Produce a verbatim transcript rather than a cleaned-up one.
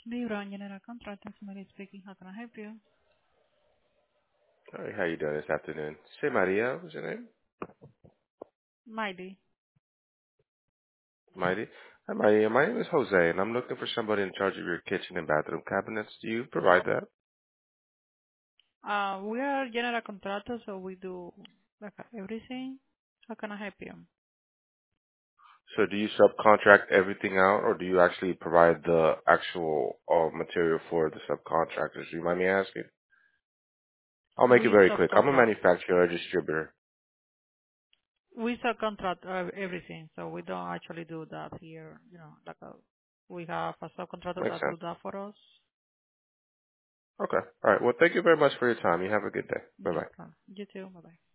Libra General Contracting, somebody speaking. How can I help you? Hi, how you doing this afternoon? Say Maria, what's your name? Mighty. Mighty. Hi Maria, my name is Jose and I'm looking for somebody in charge of your kitchen and bathroom cabinets. Do you provide that? Uh, we are general contractors, so we do like everything. How can I help you? So do you subcontract everything out or do you actually provide the actual uh, material for the subcontractors? Do you mind me asking? I'll make it We very quick. I'm a subcontract. manufacturer, a distributor. We subcontract uh, everything, so we don't actually do that here. You know, like a, we have a subcontractor Makes that do sense. that for us. Okay. All right. Well, thank you very much for your time. You have a good day. Bye No bye. problem. You too. Bye bye.